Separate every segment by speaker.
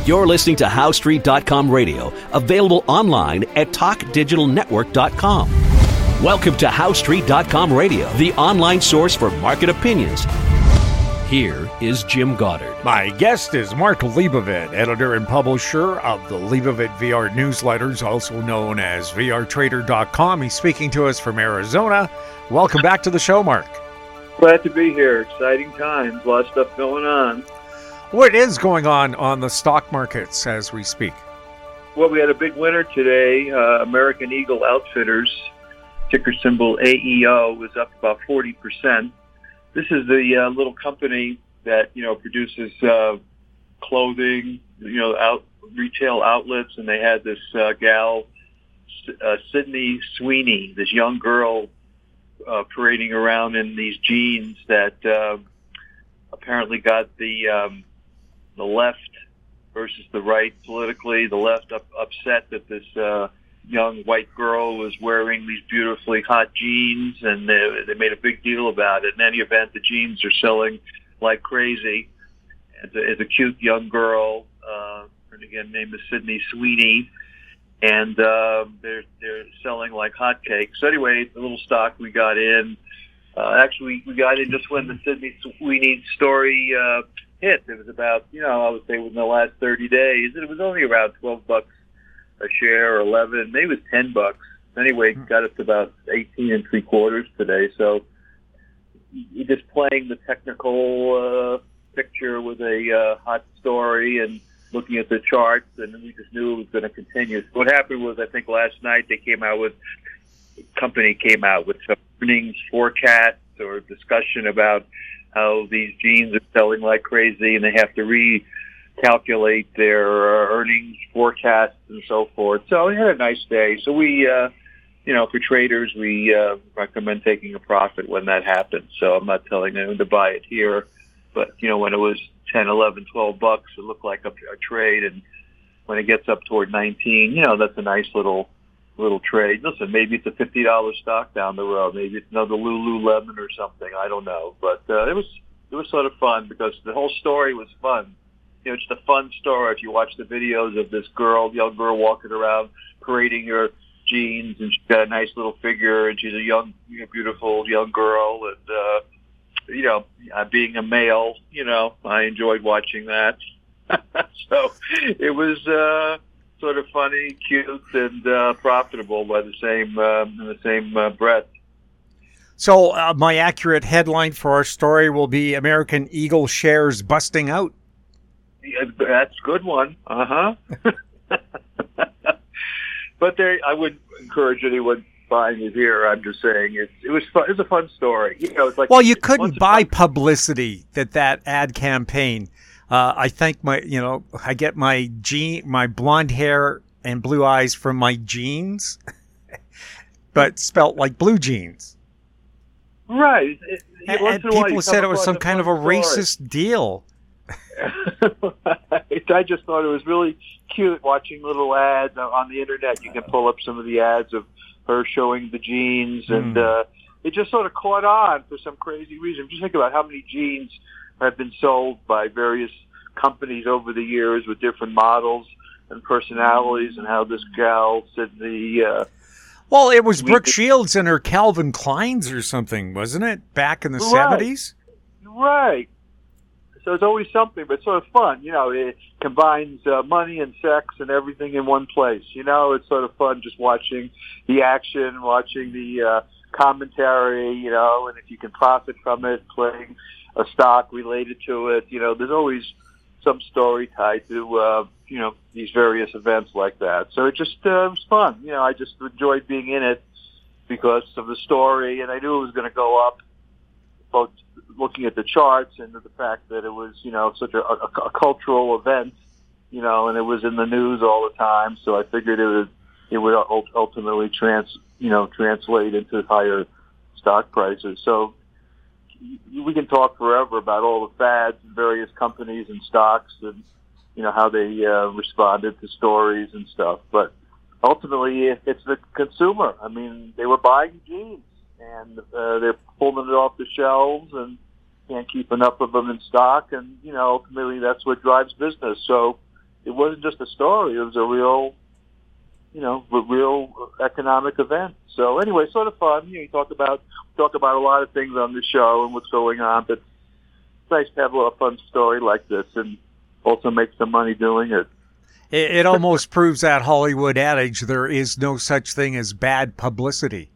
Speaker 1: You're listening to HowStreet.com radio, available online at TalkDigitalNetwork.com. Welcome to HowStreet.com radio, the online source for market opinions. Here is Jim Goddard.
Speaker 2: My guest is Mark Leibovit, editor and publisher of the Leibovit VR newsletters, also known as VRTrader.com. He's speaking to us from Arizona. Welcome back to the show, Mark.
Speaker 3: Glad to be here. Exciting times. A lot of stuff going on.
Speaker 2: What is going on the stock markets as we speak?
Speaker 3: Well, we had a big winner today. American Eagle Outfitters, ticker symbol AEO, was up about 40%. This is the little company that, produces clothing, retail outlets, and they had this gal, Sydney Sweeney, this young girl parading around in these jeans that apparently got the left versus the right politically. The left upset that this young white girl was wearing these beautifully hot jeans, and they made a big deal about it. In any event, the jeans are selling like crazy. It's a cute young girl. Her again name is Sydney Sweeney, and they're selling like hotcakes. So anyway, the little stock we got in. Actually, we got in just when the Sydney Sweeney story hit. It was about, I would say within the last 30 days, and it was only around $12 a share, or 11, maybe it was $10. Anyway, got up to about 18 3/4 today. So you're just playing the technical picture with a hot story and looking at the charts, and we just knew it was going to continue. So what happened was, I think last night the company came out with some earnings forecasts or discussion about how these jeans are selling like crazy, and they have to recalculate their earnings forecasts and so forth. So we had a nice day. So we, for traders, we recommend taking a profit when that happens. So I'm not telling anyone to buy it here, but, when it was 10, 11, $12, it looked like a trade. And when it gets up toward 19, that's a nice little trade. Listen, maybe it's a $50 stock down the road. Maybe it's another Lululemon or something. I don't know. But it was sort of fun because the whole story was fun. It's a fun story. If you watch the videos of this young girl walking around parading her jeans, and she's got a nice little figure, and she's a young, beautiful young girl, and being a male, I enjoyed watching that. So it was sort of funny, cute, and profitable by the same in the same breath.
Speaker 2: So my accurate headline for our story will be American Eagle shares busting out.
Speaker 3: Yeah, that's a good one. Uh-huh. But I wouldn't encourage anyone buying it here. I'm just saying it was fun. It was a fun story. It's like,
Speaker 2: well, you couldn't buy publicity that ad campaign. I think I get my blonde hair and blue eyes from my jeans, but spelt like blue jeans.
Speaker 3: Right.
Speaker 2: And people said it was some kind of a racist deal.
Speaker 3: I just thought it was really cute watching little ads on the internet. You can pull up some of the ads of her showing the jeans, and it just sort of caught on for some crazy reason. Just think about how many jeans have been sold by various companies over the years with different models and personalities, and how this gal said
Speaker 2: well, it was Brooke Shields and her Calvin Kleins or something, wasn't it? Back in the 70s?
Speaker 3: Right. So it's always something, but it's sort of fun. It combines money and sex and everything in one place. It's sort of fun just watching the action, watching the commentary, and if you can profit from it, playing a stock related to it. There's always some story tied to, these various events like that. So it just was fun. I just enjoyed being in it because of the story, and I knew it was going to go up, both looking at the charts and the fact that it was, such a cultural event, and it was in the news all the time. So I figured it would ultimately translate into higher stock prices. So we can talk forever about all the fads and various companies and stocks and, how they responded to stories and stuff. But ultimately, it's the consumer. I mean, they were buying jeans, and they're pulling it off the shelves and can't keep enough of them in stock. And, ultimately, that's what drives business. So it wasn't just a story; it was a real, real economic event. So anyway, sort of fun. You talk about a lot of things on the show and what's going on, but it's nice to have a little fun story like this and also make some money doing it.
Speaker 2: It almost proves that Hollywood adage: there is no such thing as bad publicity.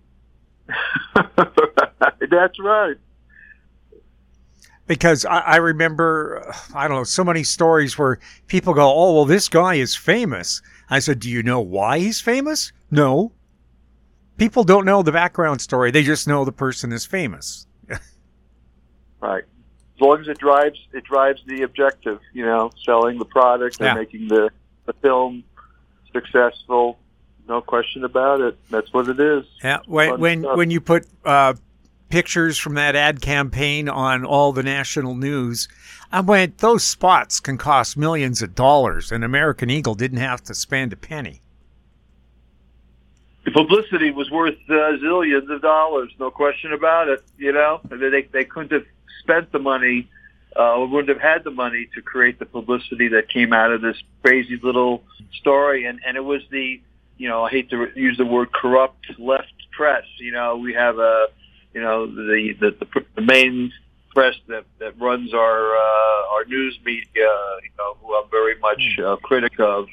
Speaker 3: That's right.
Speaker 2: Because I remember, I don't know, so many stories where people go, oh, well, this guy is famous. I said, do you know why he's famous? No. People don't know the background story. They just know the person is famous.
Speaker 3: Right. As long as it drives the objective, selling the product and making the film successful. No question about it. That's what it is.
Speaker 2: Yeah. When you put pictures from that ad campaign on all the national news, I went, those spots can cost millions of dollars, and American Eagle didn't have to spend a penny.
Speaker 3: The publicity was worth zillions of dollars, no question about it. They couldn't have spent the money, or wouldn't have had the money to create the publicity that came out of this crazy little story. And it was the, I hate to use the word corrupt left press. We have the main press that runs our news media, who I'm very much a critic of.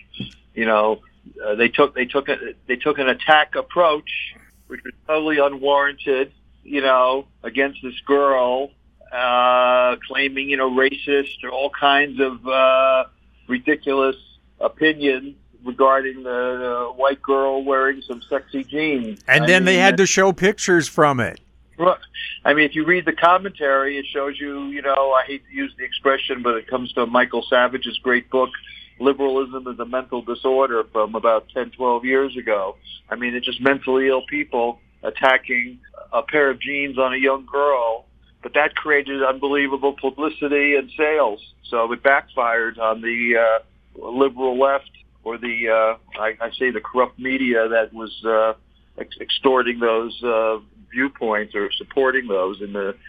Speaker 3: They took an attack approach, which was totally unwarranted, against this girl, claiming, racist or all kinds of ridiculous opinions regarding the white girl wearing some sexy jeans.
Speaker 2: And then they had to show pictures from it.
Speaker 3: I mean, if you read the commentary, it shows you, I hate to use the expression, but it comes to Michael Savage's great book, Liberalism is a Mental Disorder, from about 10, 12 years ago. I mean, it's just mentally ill people attacking a pair of jeans on a young girl, but that created unbelievable publicity and sales. So it backfired on the liberal left, or the, I say the corrupt media that was extorting those viewpoints or supporting those.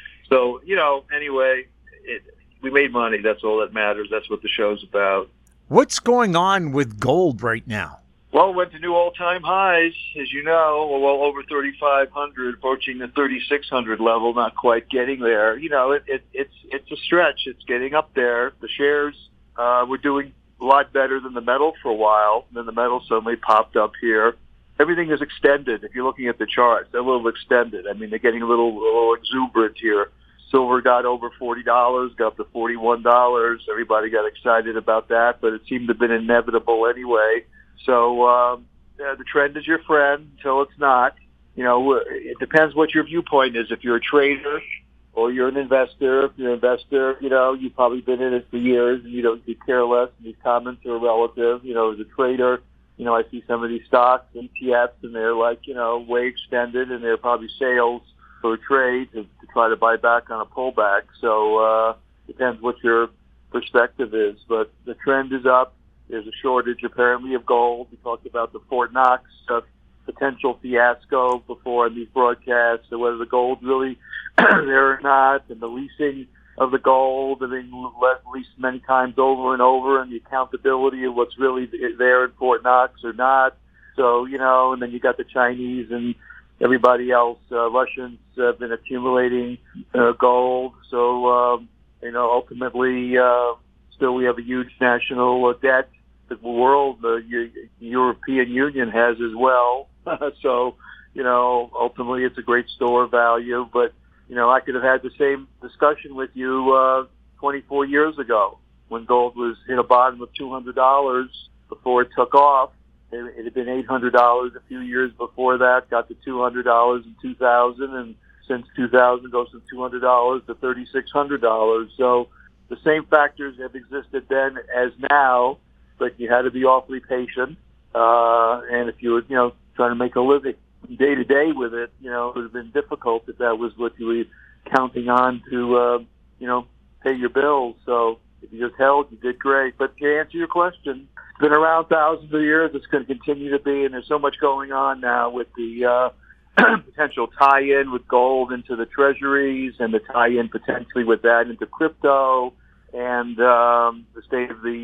Speaker 3: Anyway, we made money. That's all that matters. That's what the show's about.
Speaker 2: What's going on with gold right now?
Speaker 3: Well, it went to new all-time highs, as you know, well over 3,500, approaching the 3,600 level, not quite getting there. It's a stretch. It's getting up there. The shares were doing a lot better than the metal for a while. Then the metal suddenly popped up here. Everything is extended. If you're looking at the charts, they're a little extended. I mean, they're getting a little exuberant here. Silver got over $40, got up to $41. Everybody got excited about that, but it seemed to have been inevitable anyway. So the trend is your friend until it's not. It depends what your viewpoint is. If you're a trader or you're an investor, if you're an investor, you've probably been in it for years and you care less, and these comments are relative. As a trader, I see some of these stocks, ETFs, and they're way extended, and they're probably sales for a trade to try to buy back on a pullback. So depends what your perspective is. But the trend is up. There's a shortage, apparently, of gold. We talked about the Fort Knox potential fiasco before in these broadcasts, so whether the gold's really there or not, and the leasing of the gold, and being leased many times over and over, and the accountability of what's really there in Fort Knox or not. So, and then you got the Chinese and everybody else. Russians have been accumulating gold. So, ultimately, still we have a huge national debt that the world, the European Union has as well. So, ultimately it's a great store of value. But, I could have had the same discussion with you 24 years ago when gold was hit a bottom of $200 before it took off. It had been $800 a few years before that, got to $200 in 2000, and since 2000 goes from $200 to $3,600. So the same factors have existed then as now, but you had to be awfully patient. And if you were, trying to make a living day to day with it, it would have been difficult if that was what you were counting on to, pay your bills. So if you just held, you did great. But to answer your question, it's been around thousands of years. It's going to continue to be, and there's so much going on now with the potential tie-in with gold into the treasuries, and the tie-in potentially with that into crypto, and the state of the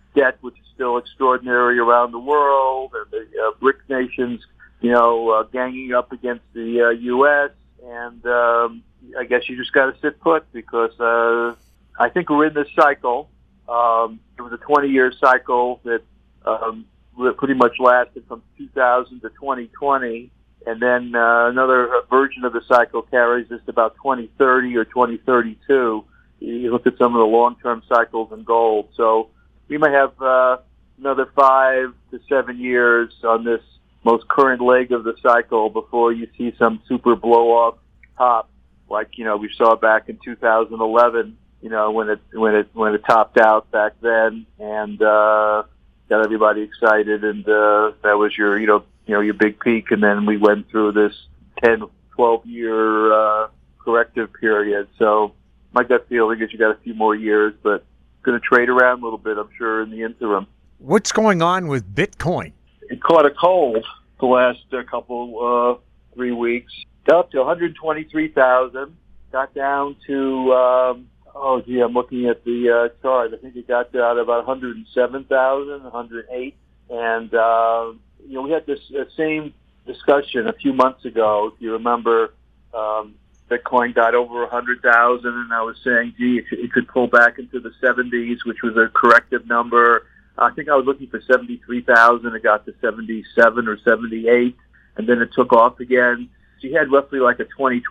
Speaker 3: debt, which is still extraordinary around the world, and the BRIC nations, ganging up against the U.S. And I guess you just got to sit put because I think we're in this cycle. It was a 20-year cycle that pretty much lasted from 2000 to 2020. And then another version of the cycle carries us to about 2030 or 2032. You look at some of the long-term cycles in gold. So we might have another 5 to 7 years on this most current leg of the cycle before you see some super blow-off top, like we saw back in 2011. When it topped out back then and got everybody excited, and that was your your big peak, and then we went through this 10, 12-year corrective period. So my gut feeling is you got a few more years, but going to trade around a little bit, I'm sure, in the interim.
Speaker 2: What's going on with Bitcoin?
Speaker 3: It caught a cold the last couple 3 weeks. Up to 123,000. Got down to I'm looking at the chart. I think it got down to about 107,000, 108, and we had this same discussion a few months ago. If you remember, Bitcoin got over 100,000, and I was saying, gee, it could pull back into the 70s, which was a corrective number. I think I was looking for 73,000. It got to 77 or 78, and then it took off again. So you had roughly like a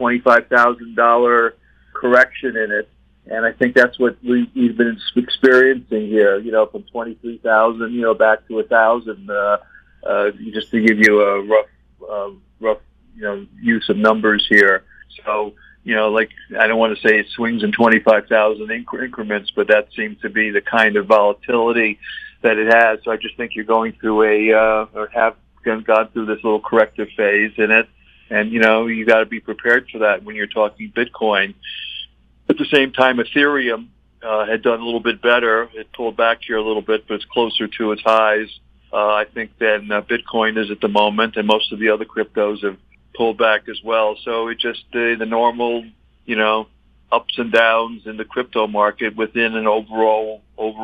Speaker 3: $25,000 correction in it. And I think that's what we've been experiencing here, from 23,000, back to 1,000, just to give you a rough, use of numbers here. So, I don't want to say it swings in 25,000 increments, but that seems to be the kind of volatility that it has. So I just think you're going through or have gone through this little corrective phase in it. And, you got to be prepared for that when you're talking Bitcoin. At the same time, Ethereum had done a little bit better. It pulled back here a little bit, but it's closer to its highs, I think, than Bitcoin is at the moment, and most of the other cryptos have pulled back as well. So it just the normal, ups and downs in the crypto market within an overall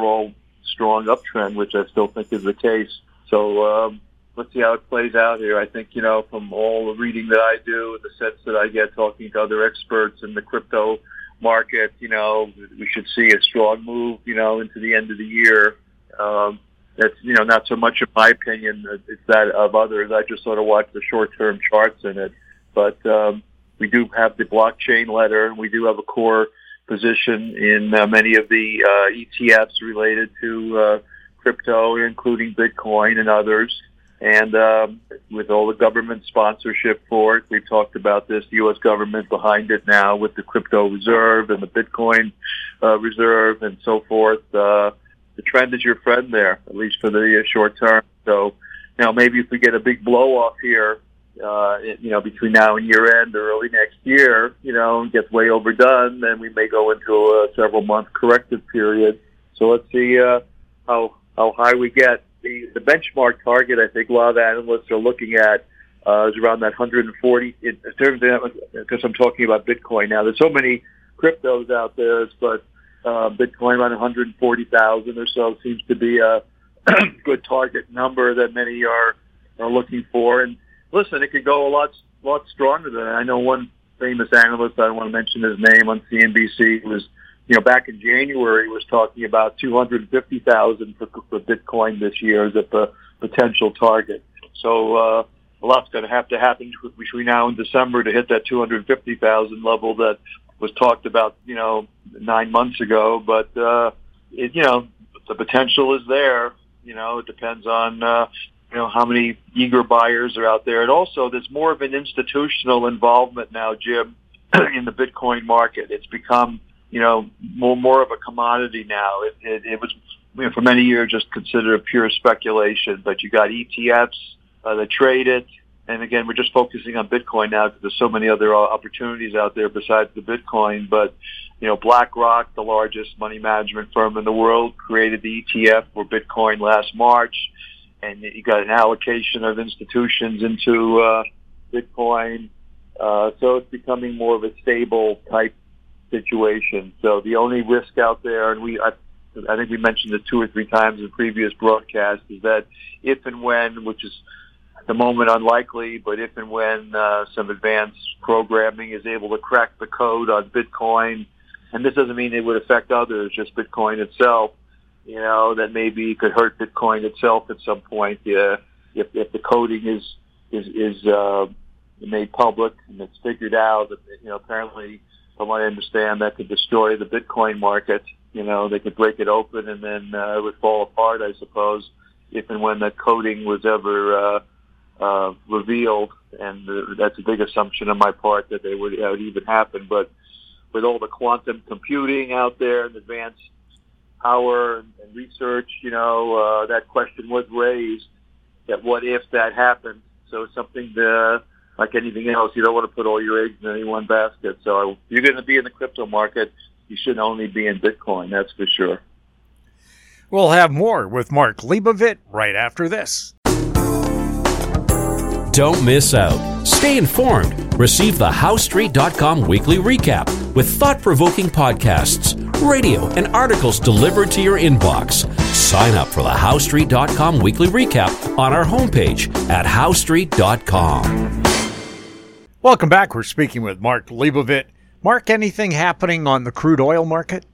Speaker 3: strong uptrend, which I still think is the case. So let's see how it plays out here. I think, from all the reading that I do, the sense that I get talking to other experts in the crypto market, we should see a strong move, into the end of the year. That's, not so much in my opinion, it's that of others. I just sort of watch the short-term charts in it. But we do have the blockchain letter, and we do have a core position in many of the ETFs related to crypto, including Bitcoin and others. And with all the government sponsorship for it, we've talked about this, the U.S. government behind it now with the crypto reserve and the Bitcoin reserve and so forth. The trend is your friend there, at least for the short term. So, maybe if we get a big blow off here, between now and year end or early next year, and gets way overdone, then we may go into a several month corrective period. So let's see how high we get. The benchmark target, I think a lot of the analysts are looking at is around that 140. In terms of, because I'm talking about Bitcoin now, there's so many cryptos out there, but Bitcoin around 140,000 or so seems to be a good target number that many are looking for. And listen, it could go a lot stronger than that. I know one famous analyst, I don't want to mention his name, on CNBC was, back in January, was talking about 250,000 for Bitcoin this year as a potential target. So a lot's going to happen between now and December to hit that 250,000 level that was talked about, 9 months ago. But the potential is there. It depends on how many eager buyers are out there, and also there's more of an institutional involvement now, Jim, in the Bitcoin market. It's become more of a commodity now. It was for many years just considered a pure speculation, but you got ETFs that trade it. And again, we're just focusing on Bitcoin now because there's so many other opportunities out there besides the Bitcoin. But, BlackRock, the largest money management firm in the world, created the ETF for Bitcoin last March. And you got an allocation of institutions into Bitcoin. So it's becoming more of a stable type situation. So the only risk out there, and I think we mentioned it 2 or 3 times in previous broadcasts, is that if and when, which is at the moment unlikely, but if and when some advanced programming is able to crack the code on Bitcoin, and this doesn't mean it would affect others, just Bitcoin itself, that maybe it could hurt Bitcoin itself at some point. If the coding is made public and it's figured out, apparently, from what I understand, that could destroy the Bitcoin market. They could break it open and then it would fall apart, I suppose, if and when that coding was ever revealed. And that's a big assumption on my part that that would even happen. But with all the quantum computing out there and advanced power and research, that question was raised, that what if that happened? So it's something like anything else, you don't want to put all your eggs in any one basket. So if you're going to be in the crypto market, you shouldn't only be in Bitcoin, that's for sure.
Speaker 2: We'll have more with Mark Leibovit right after this.
Speaker 1: Don't miss out. Stay informed. Receive the HowStreet.com weekly recap with thought-provoking podcasts, radio, and articles delivered to your inbox. Sign up for the HowStreet.com weekly recap on our homepage at HowStreet.com.
Speaker 2: Welcome back. We're speaking with Mark Leibovit. Mark, anything happening on the crude oil market?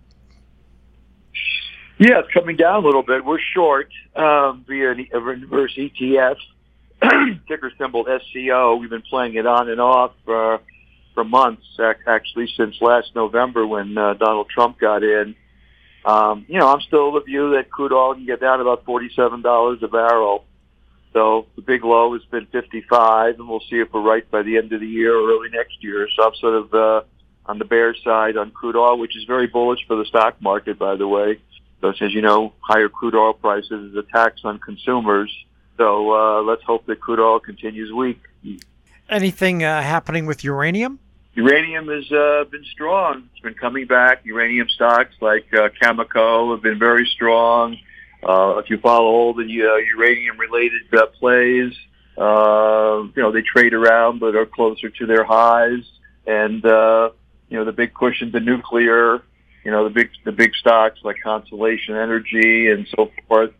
Speaker 3: Yeah, it's coming down a little bit. We're short via a reverse ETF, ticker symbol SCO. We've been playing it on and off for months, actually since last November when Donald Trump got in. I'm still of the view that crude oil can get down to about $47 a barrel. So the big low has been 55, and we'll see if we're right by the end of the year or early next year. So I'm sort of on the bear side on crude oil, which is very bullish for the stock market, by the way. So as you know, higher crude oil prices is a tax on consumers. So let's hope that crude oil continues weak.
Speaker 2: Anything happening with uranium?
Speaker 3: Uranium has been strong. It's been coming back. Uranium stocks like Cameco have been very strong. If you follow all the uranium-related plays, they trade around but are closer to their highs. And the big push into nuclear, the big stocks like Constellation Energy and so forth,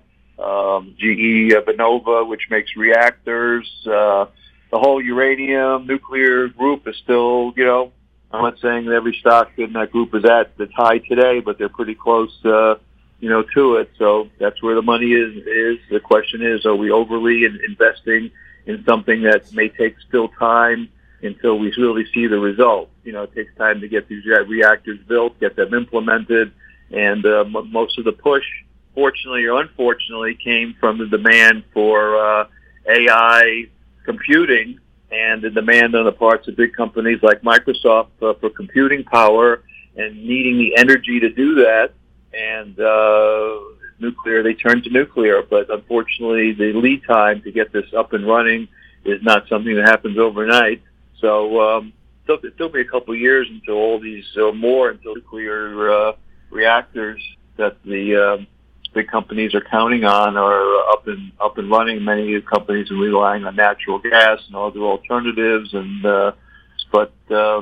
Speaker 3: GE Vernova, which makes reactors. The whole uranium nuclear group is still, I'm not saying that every stock in that group is at the high today, but they're pretty close, to it. So that's where the money is. The question is, are we overly investing in something that may take still time until we really see the results? It takes time to get these reactors built, get them implemented, and most of the push, fortunately or unfortunately, came from the demand for AI computing and the demand on the parts of big companies like Microsoft for computing power and needing the energy to do that. And nuclear, they turned to nuclear. But unfortunately, the lead time to get this up and running is not something that happens overnight. So it'll be a couple of years until all these until nuclear reactors that the big companies are counting on are up and running. Many companies are relying on natural gas and other alternatives, and but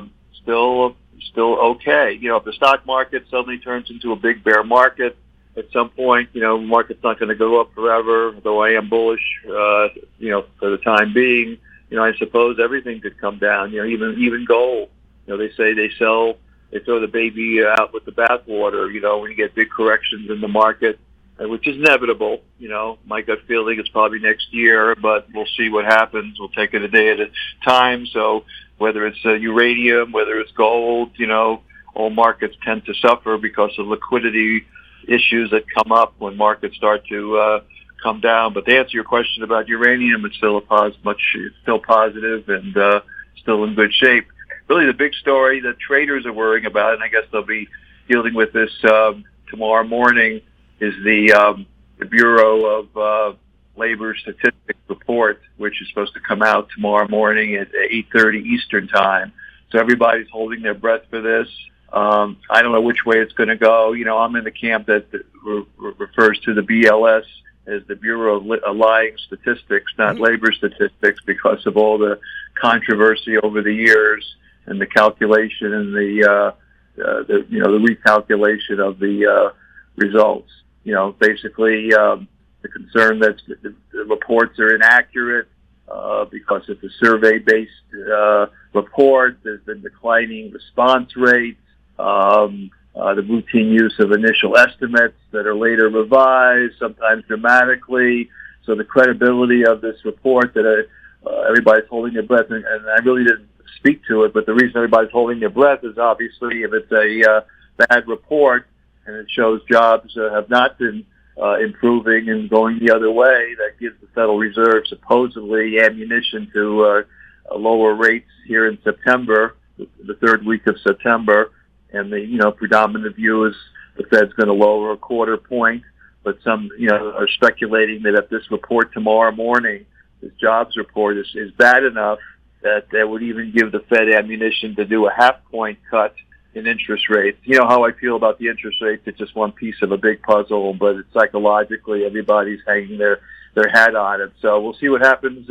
Speaker 3: still okay. If the stock market suddenly turns into a big bear market at some point, the market's not going to go up forever. Though I am bullish, for the time being. I suppose everything could come down. Even gold. They say they throw the baby out with the bathwater. When you get big corrections in the market, which is inevitable. My gut feeling is probably next year, but we'll see what happens. We'll take it a day at a time. So whether it's uranium, whether it's gold, all markets tend to suffer because of liquidity issues that come up when markets start to come down. But to answer your question about uranium, it's still still positive and still in good shape. Really, the big story that traders are worrying about, and I guess they'll be dealing with this tomorrow morning, is the Bureau of Labor Statistics report, which is supposed to come out tomorrow morning at 8:30 Eastern Time. So everybody's holding their breath for this. I don't know which way it's going to go. I'm in the camp that refers to the BLS as the Bureau of Lying Statistics, not labor statistics, because of all the controversy over the years and the calculation and the recalculation of the results. Basically the concern that the reports are inaccurate because it's a survey-based report. There's been declining response rates, the routine use of initial estimates that are later revised, sometimes dramatically. So the credibility of this report that everybody's holding their breath, and I really didn't speak to it, but the reason everybody's holding their breath is obviously if it's a bad report and it shows jobs have not been improving and going the other way, that gives the Federal Reserve supposedly ammunition to lower rates here in September, the third week of September. And the predominant view is the Fed's going to lower a quarter point, but some are speculating that if this report tomorrow morning, this jobs report is bad enough that would even give the Fed ammunition to do a half-point cut in interest rates. You know how I feel about the interest rates. It's just one piece of a big puzzle, but it's psychologically everybody's hanging their hat on it. So we'll see what happens,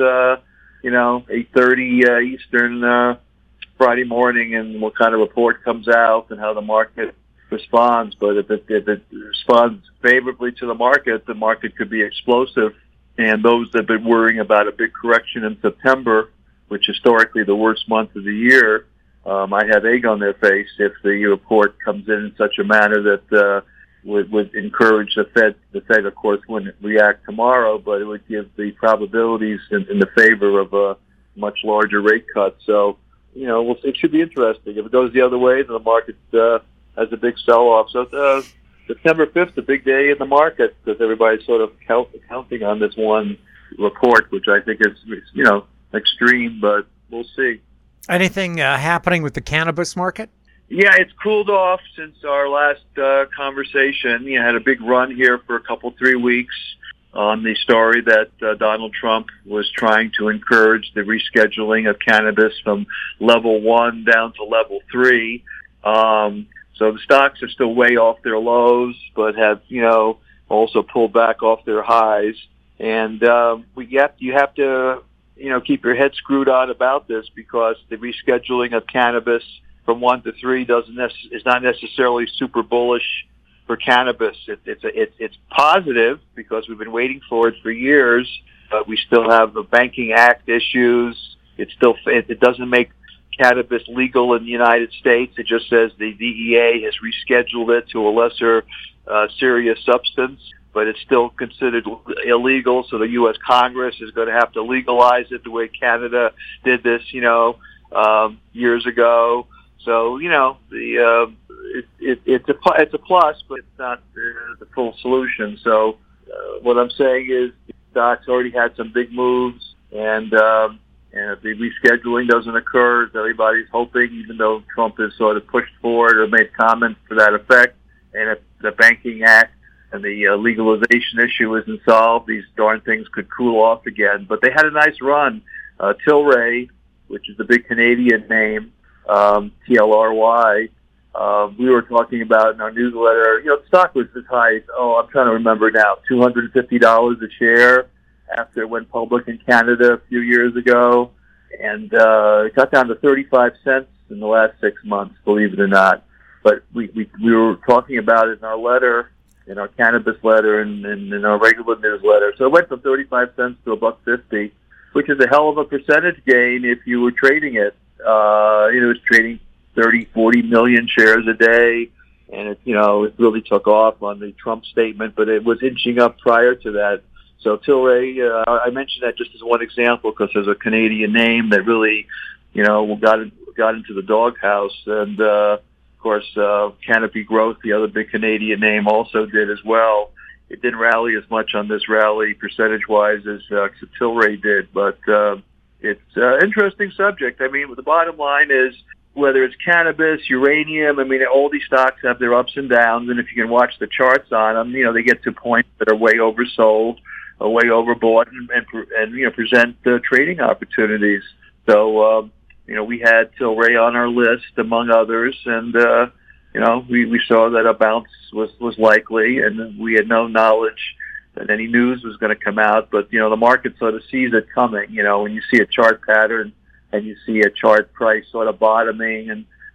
Speaker 3: 8:30 Eastern Friday morning, and what kind of report comes out and how the market responds. But if it responds favorably to the market could be explosive. And those that have been worrying about a big correction in September, which historically the worst month of the year, might have egg on their face if the report comes in such a manner that would encourage the Fed. The Fed, of course, wouldn't react tomorrow, but it would give the probabilities in the favor of a much larger rate cut. So, it should be interesting. If it goes the other way, then the market has a big sell-off. So September 5th, a big day in the market because everybody's sort of counting on this one report, which I think is, extreme, but we'll see.
Speaker 2: Anything happening with the cannabis market?
Speaker 3: Yeah, it's cooled off since our last conversation. You had a big run here for 3 weeks on the story that Donald Trump was trying to encourage the rescheduling of cannabis from level 1 down to level 3. So the stocks are still way off their lows, but have, also pulled back off their highs. And you have to, keep your head screwed on about this because the rescheduling of cannabis from 1 to 3 is not necessarily super bullish for cannabis. It's positive because we've been waiting for it for years, but we still have the Banking Act issues. It doesn't make cannabis legal in the United States. It just says the DEA has rescheduled it to a lesser serious substance, but it's still considered illegal. So the U.S. Congress is going to have to legalize it the way Canada did this, years ago. So it's a plus, but it's not the full solution. So what I'm saying is the stocks already had some big moves, and if the rescheduling doesn't occur, as everybody's hoping, even though Trump has sort of pushed forward or made comments to that effect, and if the Banking Act and the legalization issue isn't solved, these darn things could cool off again. But they had a nice run. Tilray, which is the big Canadian name, TLRY, we were talking about in our newsletter, the stock was as high as, I'm trying to remember now, $250 a share after it went public in Canada a few years ago. And it got down to 35 cents in the last 6 months, believe it or not. But we were talking about it in our letter, in our cannabis letter, and in our regular newsletter. So it went from 35 cents to $1.50, which is a hell of a percentage gain if you were trading it. It was trading 30, 40 million shares a day, and it really took off on the Trump statement, but it was inching up prior to that. So Tilray, I mentioned that just as one example because there's a Canadian name that really, got into the doghouse, and of course, Canopy Growth, the other big Canadian name, also did as well. It didn't rally as much on this rally percentage-wise as Tilray did, but it's an interesting subject. I mean, the bottom line is whether it's cannabis, uranium, all these stocks have their ups and downs, and if you can watch the charts on them, they get to points that are way oversold, or way overbought, and present trading opportunities. So, we had Tilray on our list, among others, and, we saw that a bounce was likely, and we had no knowledge that any news was going to come out, but, the market sort of sees it coming, when you see a chart pattern and you see a chart price sort of bottoming and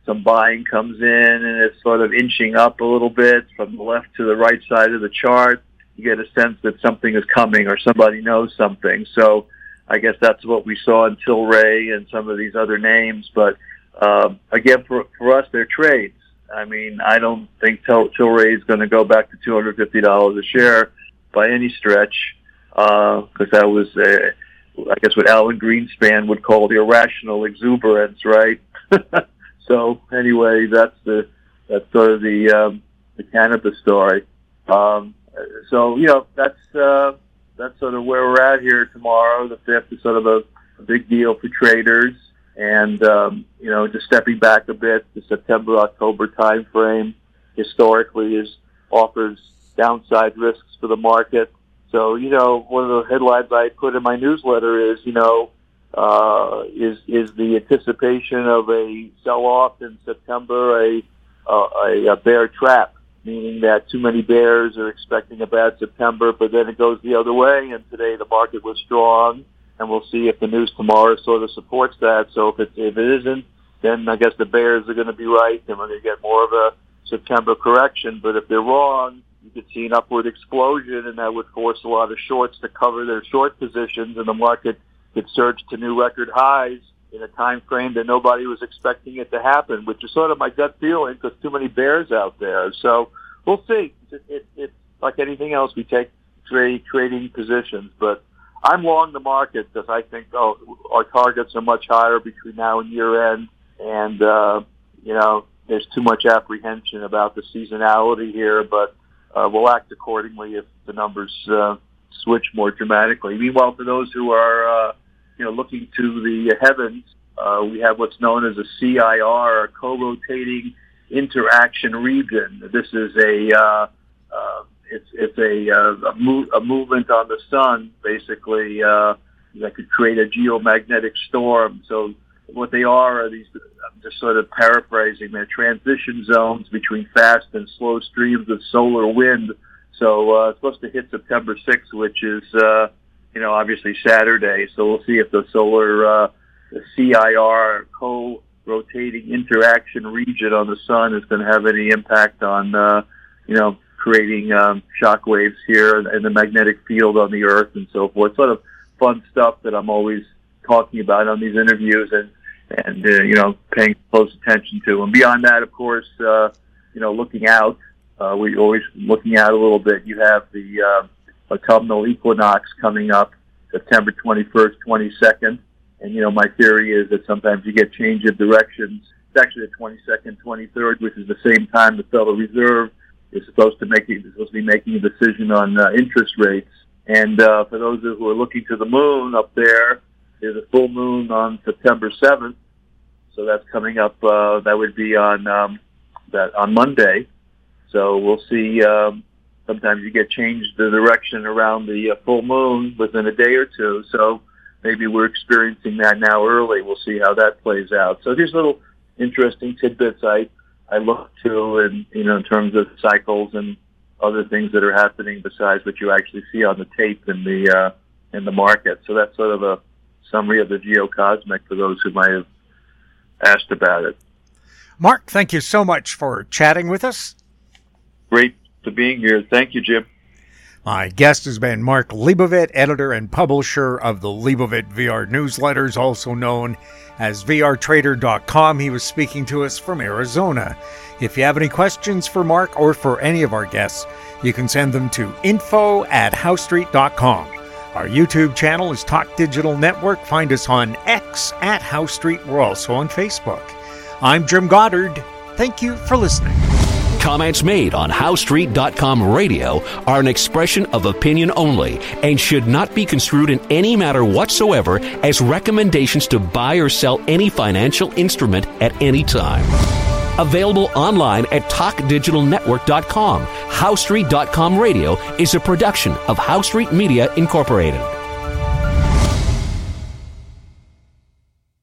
Speaker 3: some buying comes in and it's sort of inching up a little bit from the left to the right side of the chart, you get a sense that something is coming or somebody knows something. So I guess that's what we saw in Tilray and some of these other names. But again, for us, they're trades. I mean, I don't think Tilray is going to go back to $250 a share by any stretch, because that was, I guess, what Alan Greenspan would call the irrational exuberance, right? So anyway, that's sort of the cannabis story. So that's sort of where we're at here tomorrow. The 5th is sort of a big deal for traders, and just stepping back a bit, the September-October time frame historically offers downside risks for the market. So one of the headlines I put in my newsletter is is the anticipation of a sell-off in September a bear trap, meaning that too many bears are expecting a bad September, but then it goes the other way, and today the market was strong, and we'll see if the news tomorrow sort of supports that. So if it isn't, then I guess the bears are going to be right, and we're going to get more of a September correction. But if they're wrong, you could see an upward explosion, and that would force a lot of shorts to cover their short positions, and the market could surge to new record highs in a time frame that nobody was expecting it to happen, which is sort of my gut feeling because too many bears out there. So we'll see. It's like anything else. We take trading positions, but I'm long the market because I think our targets are much higher between now and year end, and there's too much apprehension about the seasonality here, but we'll act accordingly if the numbers switch more dramatically. Meanwhile, for those who are looking to the heavens, we have what's known as a CIR, a co-rotating interaction region. This is a movement on the sun, basically, that could create a geomagnetic storm. So what they are these, I'm just sort of paraphrasing, they're transition zones between fast and slow streams of solar wind. So it's supposed to hit September 6th, which is, obviously Saturday. So we'll see if the solar the CIR, co-rotating interaction region on the sun, is going to have any impact on, creating shock waves here and the magnetic field on the Earth and so forth. Sort of fun stuff that I'm always talking about on these interviews and paying close attention to. And beyond that, of course, looking out, we're always looking out a little bit. You have the autumnal equinox coming up September 21st, 22nd. And, my theory is that sometimes you get change of directions. It's actually the 22nd, 23rd, which is the same time the Federal Reserve is supposed to be making a decision on interest rates. And for those who are looking to the moon up there, there's a full moon on September 7th. So that's coming up. That would be on Monday. So we'll see. Sometimes you get changed the direction around the full moon within a day or two. So maybe we're experiencing that now early. We'll see how that plays out. So there's little interesting tidbits I look to in terms of cycles and other things that are happening besides what you actually see on the tape in the market. So that's sort of a summary of the geocosmic for those who might have asked about it.
Speaker 2: Mark, thank you so much for chatting with us.
Speaker 3: Great to being here. Thank you, Jim.
Speaker 2: My guest has been Mark Leibovit, editor and publisher of the Leibovit VR newsletters, also known as VRTrader.com. He was speaking to us from Arizona. If you have any questions for Mark or for any of our guests, you can send them to info@HowStreet.com. Our YouTube channel is Talk Digital Network. Find us on X @HowStreet. We're also on Facebook. I'm Jim Goddard. Thank you for listening.
Speaker 1: Comments made on HowStreet.com radio are an expression of opinion only and should not be construed in any matter whatsoever as recommendations to buy or sell any financial instrument at any time. Available online at TalkDigitalNetwork.com. HowStreet.com radio is a production of HowStreet Media Incorporated.